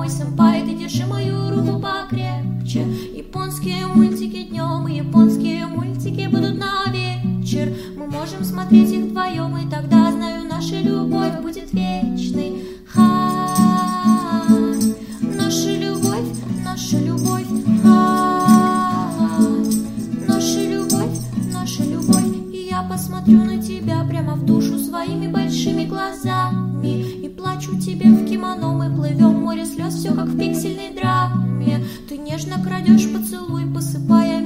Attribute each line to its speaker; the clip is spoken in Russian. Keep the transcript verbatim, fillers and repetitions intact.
Speaker 1: мой сэмпай, ты держи мою руку покрепче. Японские мультики днем и японские мультики будут на вечер. Мы можем смотреть их вдвоем, и тогда, знаю, наша любовь будет вечной. Хай, наша любовь, наша любовь, хай, наша любовь, наша любовь. И я посмотрю на тебя прямо в душу своими большими глазами и плачу тебе в кимоно. Мы плывем в море слез, все как в пиксельной драме. Ты нежно крадешь поцелуй, посыпая